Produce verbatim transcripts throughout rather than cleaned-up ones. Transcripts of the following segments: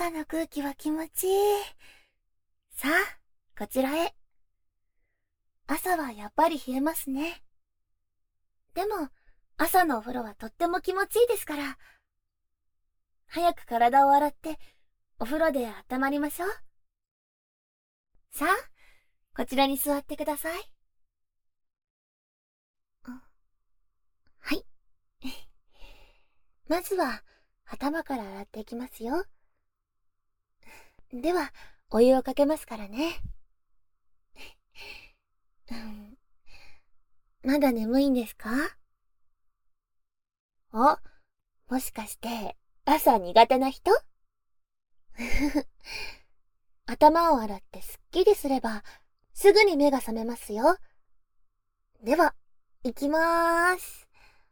朝の空気は気持ちいい。さあ、こちらへ。朝はやっぱり冷えますね。でも、朝のお風呂はとっても気持ちいいですから。早く体を洗って、お風呂で温まりましょう。さあ、こちらに座ってください。はい。まずは、頭から洗っていきますよ。では、お湯をかけますからね。うん、まだ眠いんですか？お、もしかして、朝苦手な人？頭を洗ってすっきりすれば、すぐに目が覚めますよ。では、行きまーす。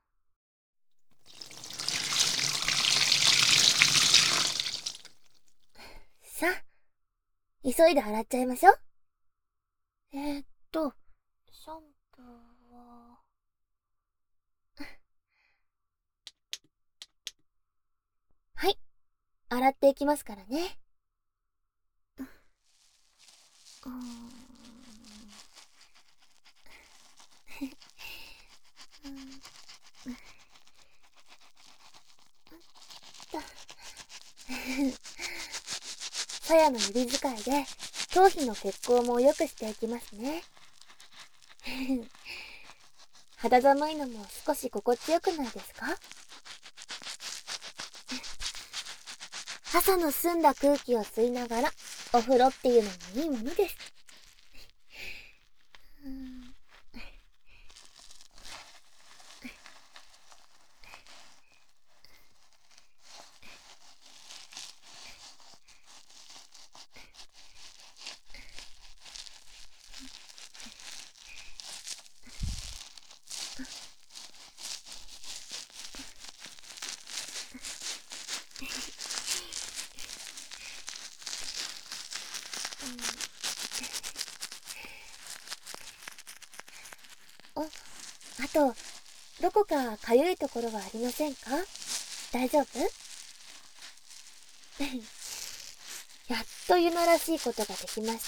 さあ、急いで洗っちゃいましょう。えー、っと、シャンプーは、はい、洗っていきますからね。うーんさやの指使いで頭皮の血行も良くしていきますね。肌寒いのも少し心地よくないですか？朝の澄んだ空気を吸いながらお風呂っていうのもいいものです。お、あと、どこかかゆいところはありませんか？大丈夫？やっとゆならしいことができました。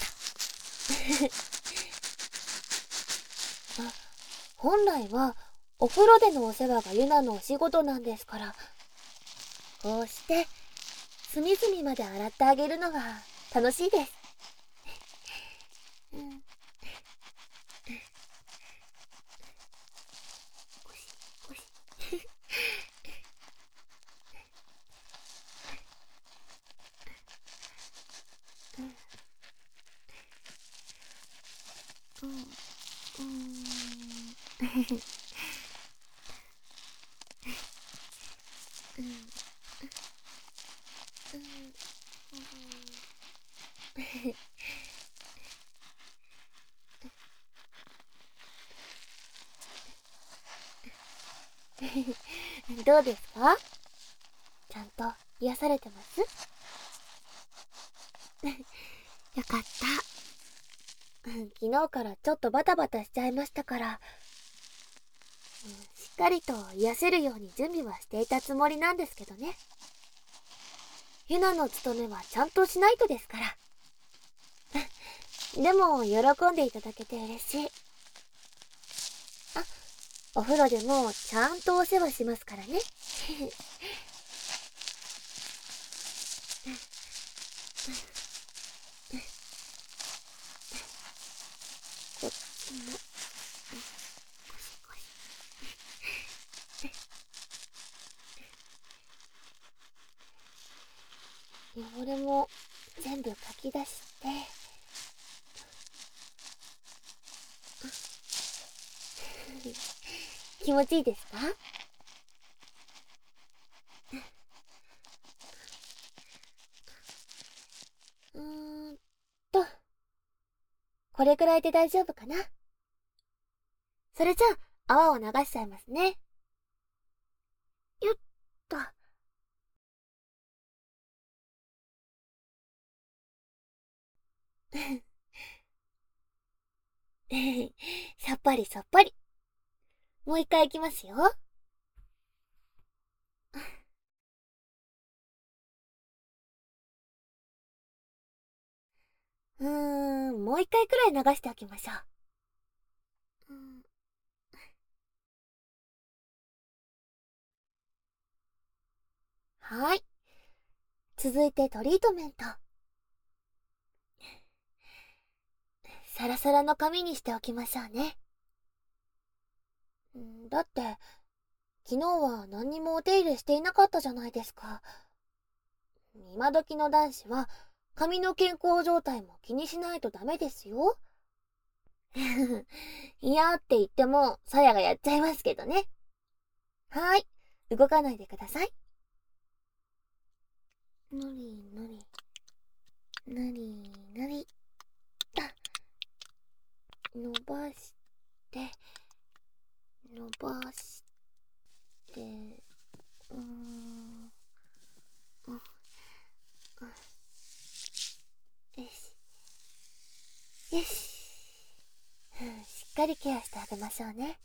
あ、本来はお風呂でのお世話がゆなのお仕事なんですから、こうして隅々まで洗ってあげるのが楽しいです。うん、ゴシゴシうん、うん、うん、どうですか？ちゃんと癒されてます？よかった。昨日からちょっとバタバタしちゃいましたから、うん、しっかりと癒せるように準備はしていたつもりなんですけどね。ユナの務めはちゃんとしないとですから。でも喜んでいただけて嬉しい。あ、お風呂でもちゃんとお世話しますからね。こっちもゴシゴシ。汚れも全部かき出して。気持ちいいですか？うーんと、これくらいで大丈夫かな。それじゃあ泡を流しちゃいますね。よっと。さっぱりさっぱり。もう一回いきますよ。 うーん、もう一回くらい流しておきましょう。うん、はい。続いてトリートメント。サラサラの髪にしておきましょうね。んだって、昨日は何にもお手入れしていなかったじゃないですか。今時の男子は髪の健康状態も気にしないとダメですよ。いやって言っても、さやがやっちゃいますけどね。はい。動かないでください。ぬりぬり。ぬりぬり。伸ばして、伸ばして、うーん。うん、うん、よし。よし。うん、しっかりケアしてあげましょうね。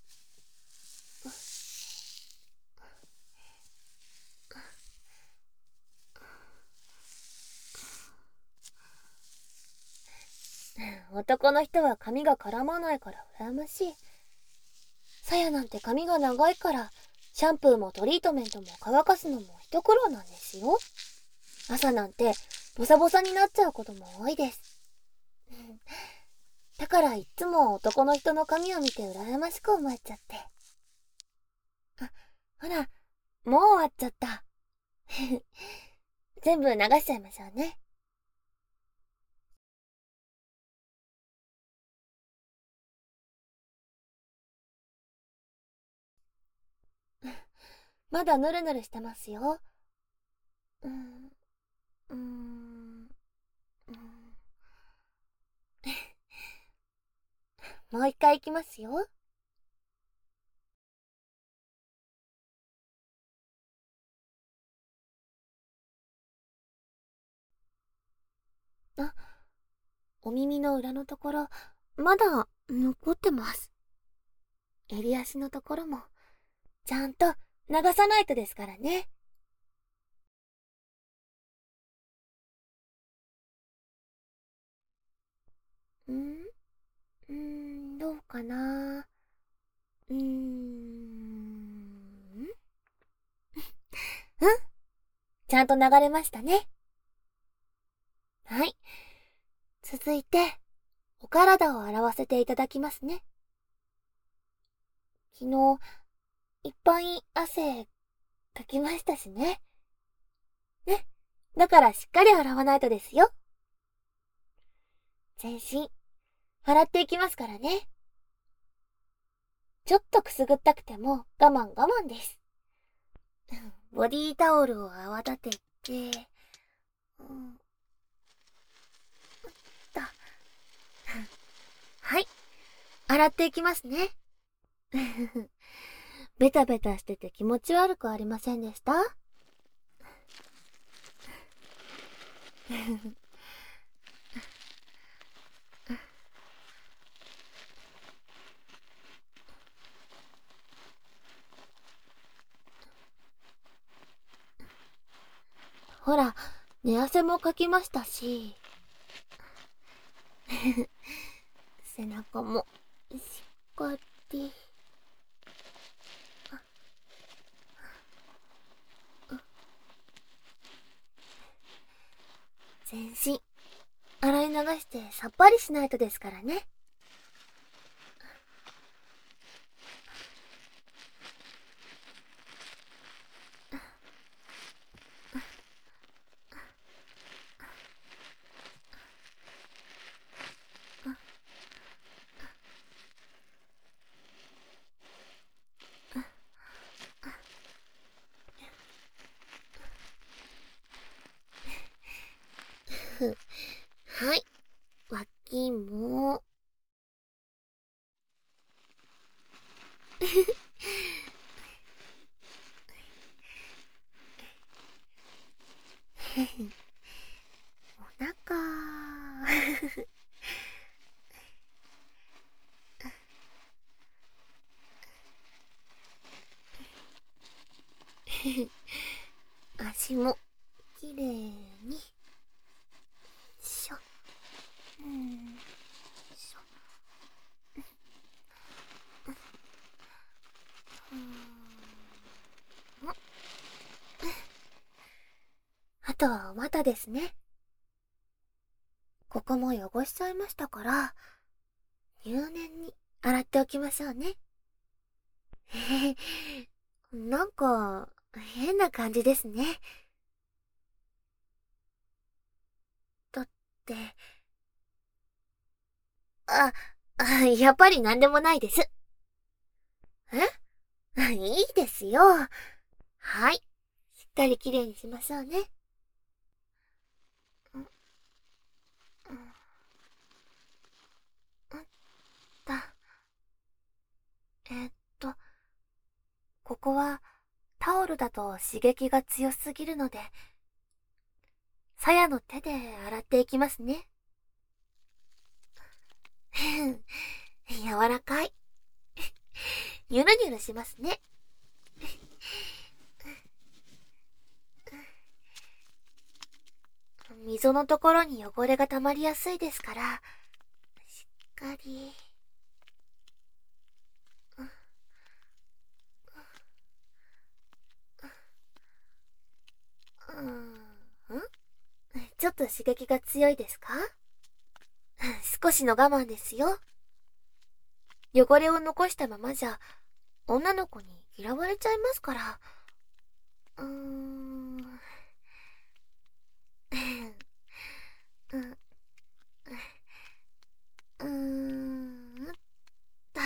男の人は髪が絡まないから羨ましい。さやなんて髪が長いから、シャンプーもトリートメントも乾かすのも一苦労なんですよ。朝なんてボサボサになっちゃうことも多いです。だからいっつも男の人の髪を見て羨ましく思えちゃって。あ、ほら、もう終わっちゃった。全部流しちゃいましょうね。まだヌルヌルしてますよ。うーん、うーん、うーん。もう一回いきますよ。あ、お耳の裏のところ、まだ残ってます。襟足のところも、ちゃんと流さないとですからね。んうーん、どうかな。うーん。うん、ちゃんと流れましたね。はい。続いて、お体を洗わせていただきますね。昨日、いっぱい汗かきましたしね。ね。だからしっかり洗わないとですよ。全身、洗っていきますからね。ちょっとくすぐったくても我慢我慢です。ボディータオルを泡立てて、うん、と。はい。洗っていきますね。ベタベタしてて気持ち悪くありませんでした？ほら、寝汗もかきましたし、背中もしっかり。全身、洗い流してさっぱりしないとですからね。はい。脇も。お腹。足もきれいに。しょ。うたですね。ここも汚しちゃいましたから、入念に洗っておきましょうね。へへ、なんか、変な感じですね。だって、あ、あやっぱりなんでもないです。えいいですよ。はい。しっかりきれいにしましょうね。うん、うん、うんだ。えーっと、ここはタオルだと刺激が強すぎるので、さやの手で洗っていきますね。柔らかい。ゆるゆるしますね。溝のところに汚れが溜まりやすいですから、しっかり。うーん、んちょっと刺激が強いですか？少しの我慢ですよ。汚れを残したままじゃ、女の子に嫌われちゃいますから。うーん。うん、うーん。だ。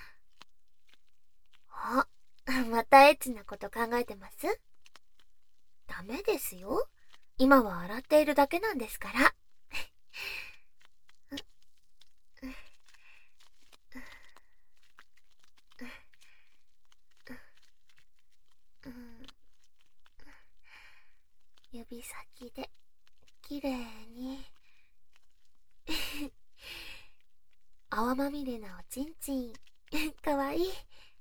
あ、またエッチなこと考えてます？ダメですよ。今は洗っているだけなんですから。指先できれいに泡まみれなおちんちんかわいい。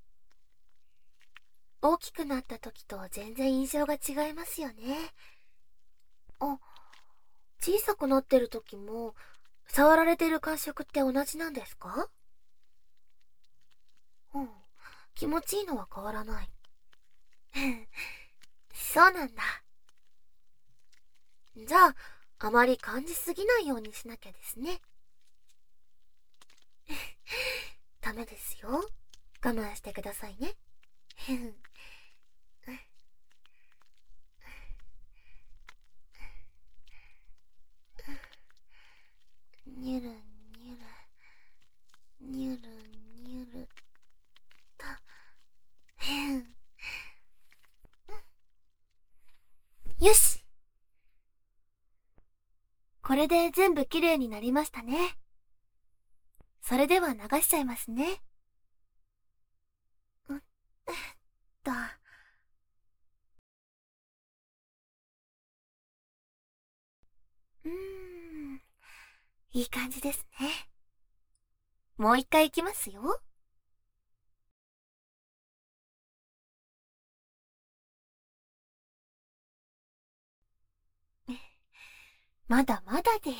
大きくなった時と全然印象が違いますよね。あ、小さくなってる時も触られてる感触って同じなんですか？うん、気持ちいいのは変わらない。そうなんだ。じゃあ、あまり感じすぎないようにしなきゃですね。ダメですよ。我慢してくださいね。にゅるにゅる、にゅるにゅると。よし、これで全部きれいになりましたね。それでは流しちゃいますね。うっと。うーん、いい感じですね。もう一回いきますよ。まだまだです。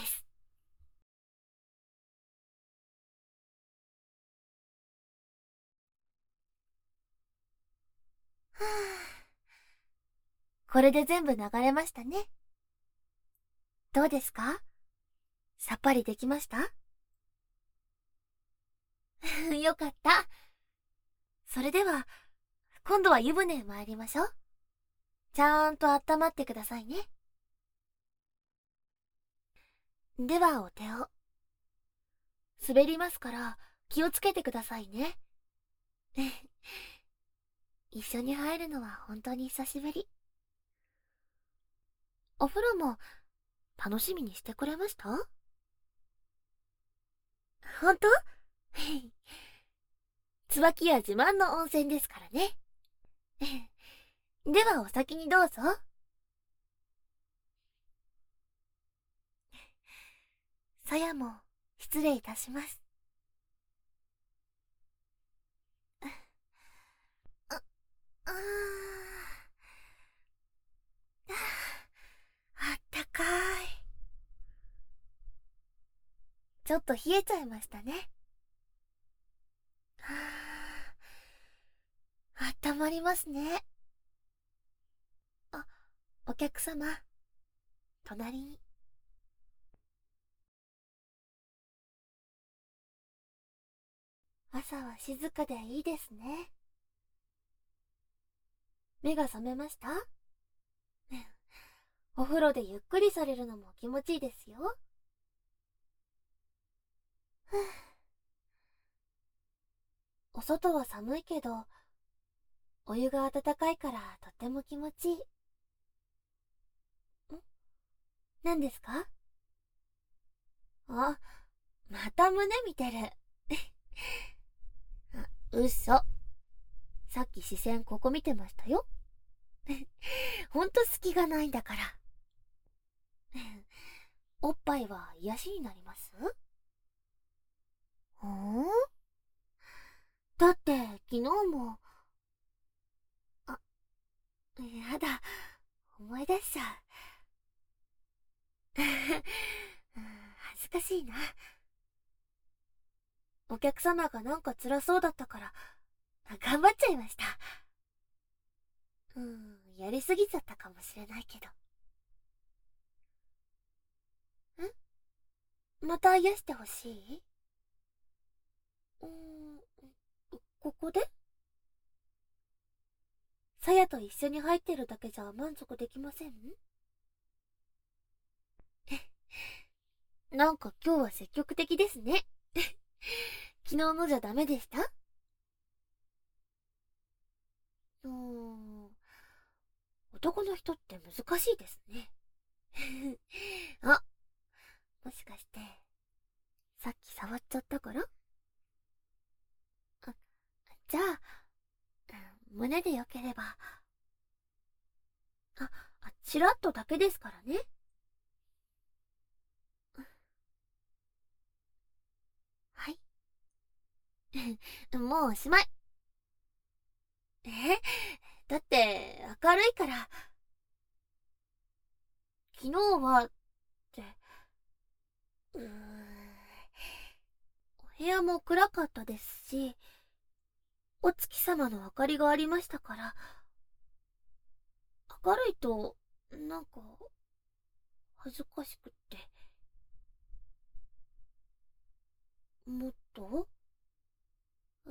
はあ、これで全部流れましたね。どうですか？さっぱりできました？よかった。それでは、今度は湯船へ参りましょう。ちゃんと温まってくださいね。ではお手を。滑りますから気をつけてくださいね。一緒に入るのは本当に久しぶり。お風呂も楽しみにしてくれました？本当？椿屋自慢の温泉ですからね。ではお先にどうぞ。さやも失礼いたします。あ、あー、あったかい。ちょっと冷えちゃいましたね。はあ、あったまりますね。あ、お客様、 隣に。朝は静かでいいですね。目が覚めました？お風呂でゆっくりされるのも気持ちいいですよ。ふぅ。お外は寒いけど、お湯が温かいからとっても気持ちいい。ん？何ですか？あ、また胸見てる。あ、嘘。さっき視線ここ見てましたよ。ほんと隙がないんだから。おっぱいは癒しになります？ほん？だって昨日も。あ、やだ、思い出しちゃう。恥ずかしいな。お客様がなんか辛そうだったから頑張っちゃいました。うん、やりすぎちゃったかもしれないけど。ん？また癒してほしい？うーん、ここで？さやと一緒に入ってるだけじゃ満足できません？なんか今日は積極的ですね。昨日のじゃダメでした？うーん、男の人って難しいですね。あ、もしかしてさっき触っちゃったから？あ、じゃあ、胸でよければ。あ、チラッとだけですからね。はい。もうおしまい。え？だって明るいから。昨日はって、うーん、お部屋も暗かったですし、お月様の明かりがありましたから、明るいとなんか恥ずかしくって。もっとうー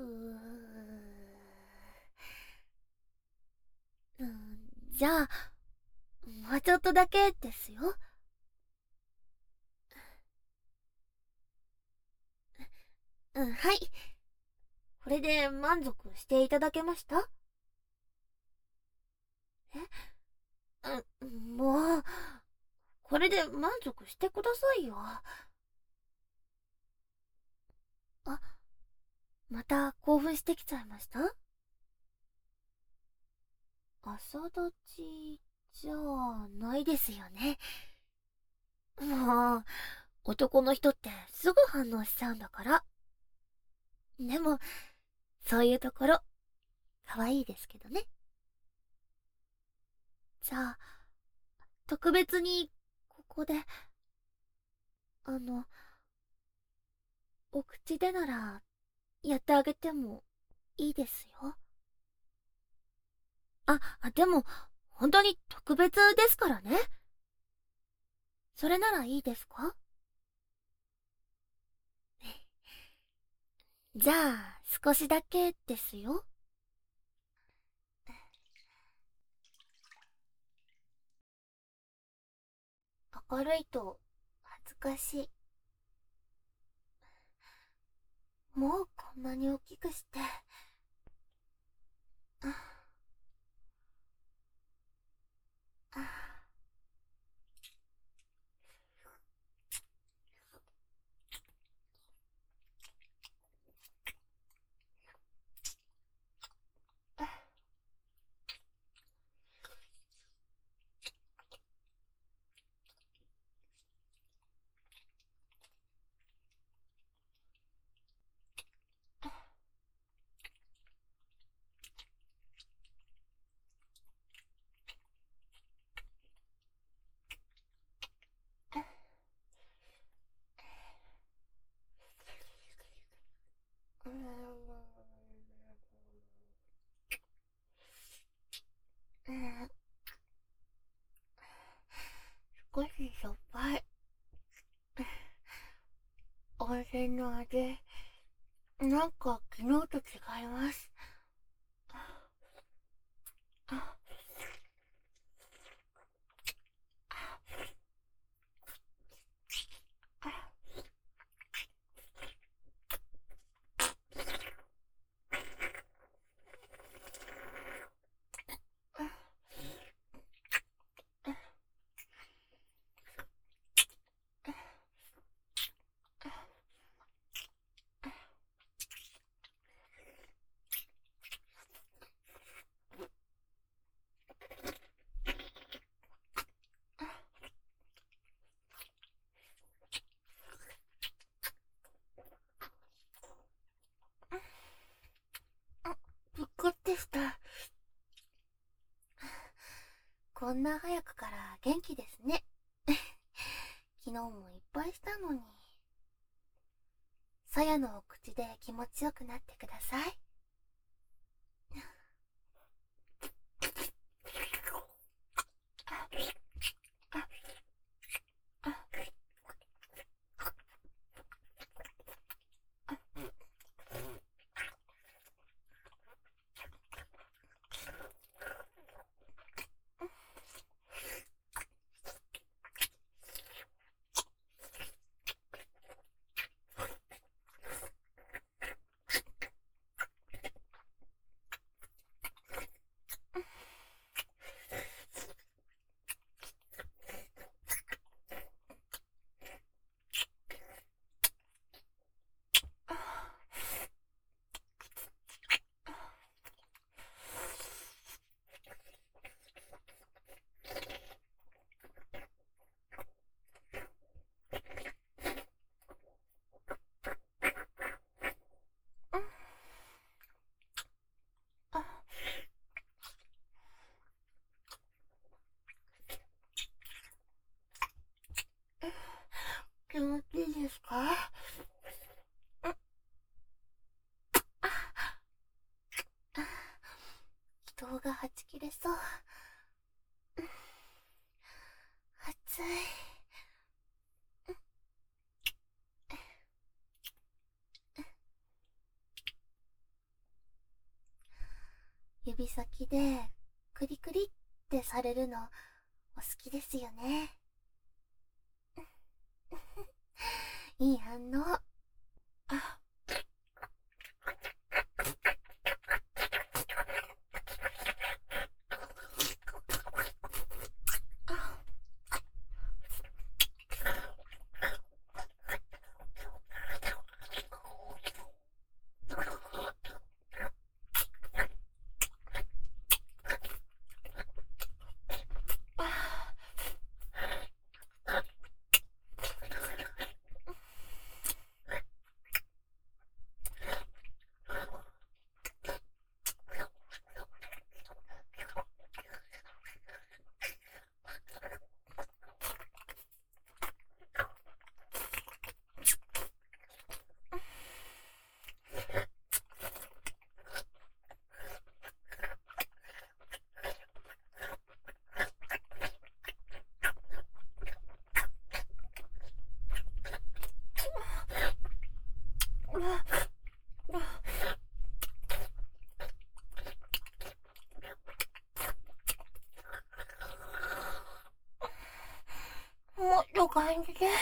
ん、じゃあもうちょっとだけですよ。うん、はい。これで満足していただけました？え？うん、もう、これで満足してくださいよ。あ、また興奮してきちゃいました？朝立ちじゃないですよね。もう、男の人ってすぐ反応しちゃうんだから。でも、そういうところ、可愛いですけどね。じゃあ、特別に、ここで、あの、お口でなら、やってあげてもいいですよ。あ、でも、本当に特別ですからね。それならいいですか？じゃあ、少しだけですよ。明るいと恥ずかしい。もうこんなに大きくして。ああ、 なんか昨日と違います。びっくりした。こんな早くから元気ですね。昨日もいっぱいしたのに。さやのお口で気持ちよくなってください。気持ちいいですか？気道がはち切れそう。熱い。指先でクリクリってされるのお好きですよね。いい反応。あもっと感じて。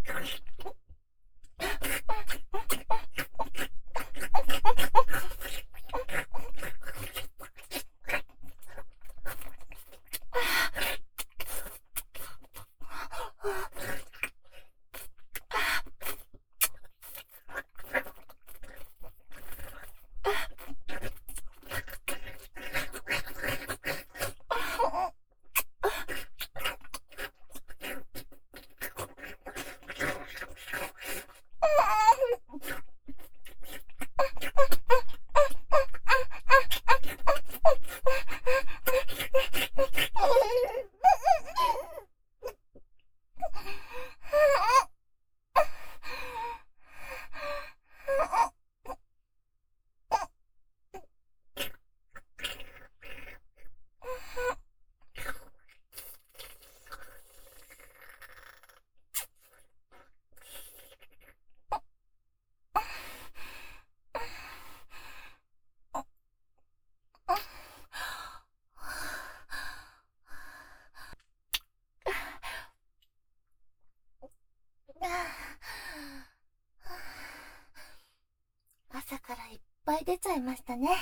朝からいっぱい出ちゃいましたね。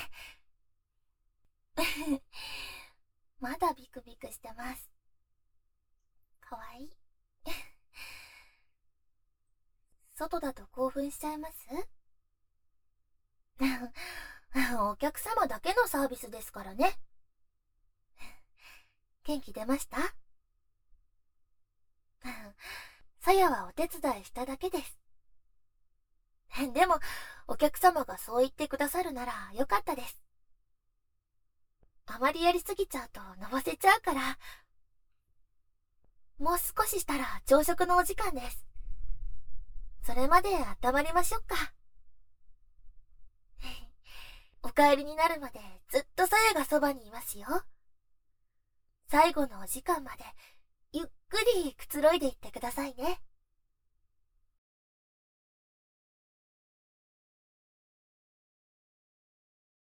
まだビクビクしてます。かわいい。外だと興奮しちゃいます？お客様だけのサービスですからね。元気出ました？さやはお手伝いしただけです。でも、お客様がそう言ってくださるならよかったです。あまりやりすぎちゃうとのぼせちゃうから。もう少ししたら朝食のお時間です。それまで温まりましょうか。お帰りになるまでずっとさやがそばにいますよ。最後のお時間までゆっくりくつろいでいってくださいね。